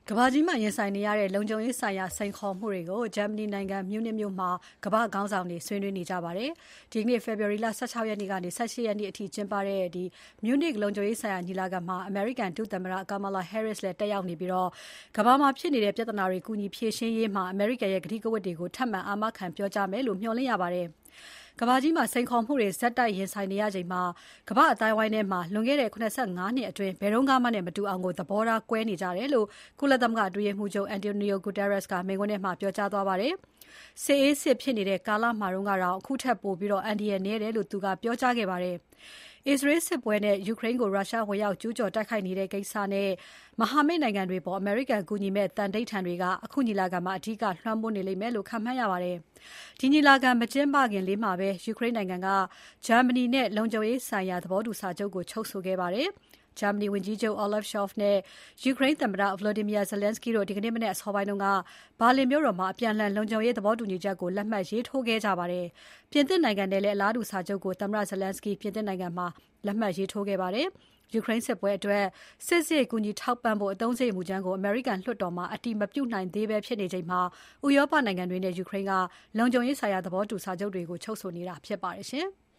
ကမ္ဘာကြီးမှာရင်ဆိုင်နေရတဲ့လုံခြုံရေးဆိုင်ရာစိန်ခေါ်မှုတွေကိုဂျာမနီနိုင်ငံမြူးနစ်မြို့မှာကမ္ဘာ့ခေါင်းဆောင်တွေဆွေးနွေးနေကြပါတယ်။ဒီကနေ့ ဖေဖော်ဝါရီလ 16 ရက်နေ့ကနေ 18 ရက်နေ့အထိကျင်းပတဲ့မြူးနစ်လုံခြုံရေးဆိုင်ရာညီလာခံမှာအမေရိကန်ဒုသမ္မတ Kamala Harris လည်းတက်ရောက်နေပြီးကမ္ဘာမှာဖြစ်နေတဲ့ပြဿနာတွေကူညီဖြေရှင်းရေးမှာအမေရိကန်ရဲ့ကတိကဝတ်တွေကိုထပ်မံအာမခံပြောကြားမယ်လို့မျှော်လင့်ရပါတယ်။ကမ္ဘာကြီးမှာစိန်ခေါ်မှုတွေဆက်တိုက်ရင်ဆိုင်နေရချိန်မှာကမ္ဘာ့အသိုင်းအဝိုင်းထဲမှာလွန်ခဲ့တဲ့85နှစ်အတွင်းဘယ်တော့မှနဲ့မတူအောင်သဘောထားကွဲနေကြတယ်လို့ကုလသမဂ္ဂအတွင်းရေးမှူးချုပ် Antonio Guterres ကမိန့်ခွန်းထဲမှာပြောကြားသွားပါတယ်။စစ်အေးစစ်ဖြစ်နေတဲ့ကာလမှာတုန်းကတော့အခုထက်ပိုပြီးအန္တရာယ်နည်းတယ်လို့သူကပြောကြားခဲ့ပါတယ်။ အစ္စရေးစစ်ပွဲနဲ့ယူကရိန်းကိုရုရှားဝင်ရောက်ကျူးကျော်တိုက်ခိုက်နေတဲ့ကိစ္စနဲ့မဟာမိတ်နိုင်ငံတွေပေါ်အမေရိကန်ကူညီမဲ့သန္နိဋ္ဌာန်တွေကအခုညီလာခံမှာအဓိကလွှမ်းမိုးနေလိမ့်မယ်လို့ခန့်မှန်းရပါတယ်။ဒီညီလာခံမကျင်းပခင်လေးမှာပဲယူကရိန်းနိုင်ငံကဂျာမနီနဲ့လုံခြုံရေးဆိုင်ရာသဘောတူစာချုပ်ကိုချုပ်ဆိုခဲ့ပါတယ်။ဂျာမနီဝန်ကြီးချုပ် Olaf Scholz နဲ့ယူကရိန်းသမ္မတ Volodymyr Zelenskyy တို့ဒီကနေ့မနက်အစောပိုင်းကဘာလင်မြို့တော်မှာအပြန်အလှန်လုံခြုံရေးသဘောတူညီချက်ကိုလက်မှတ်ရေးထိုးခဲ့ကြပါတယ်။ပြင်သစ်နိုင်ငံနဲ့လည်းအလားတူစာချုပ်ကိုသမ္မတ Zelenskyy ပြင်သစ်နိုင်ငံမှာလက်မှတ်ရေးထိုးခဲ့ပါတယ်။ယူကရိန်းစစ်ပွဲအတွက်စစ်စရိတ်ကူညီထောက်ပံ့ဖို့အသုံးစရိတ်မူကြမ်းကိုအမေရိကန်လွှတ်တော်မှာအတည်မပြုနိုင်သေးဘဲဖြစ်နေချိန်မှာဥရောပနိုင်ငံတွေနဲ့ယူကရိန်းကလုံခြုံရေးဆိုင်ရာသဘောတူစာချုပ်တွေကိုချုပ်ဆိုနေတာဖြစ်ပါတယ်ရှင်။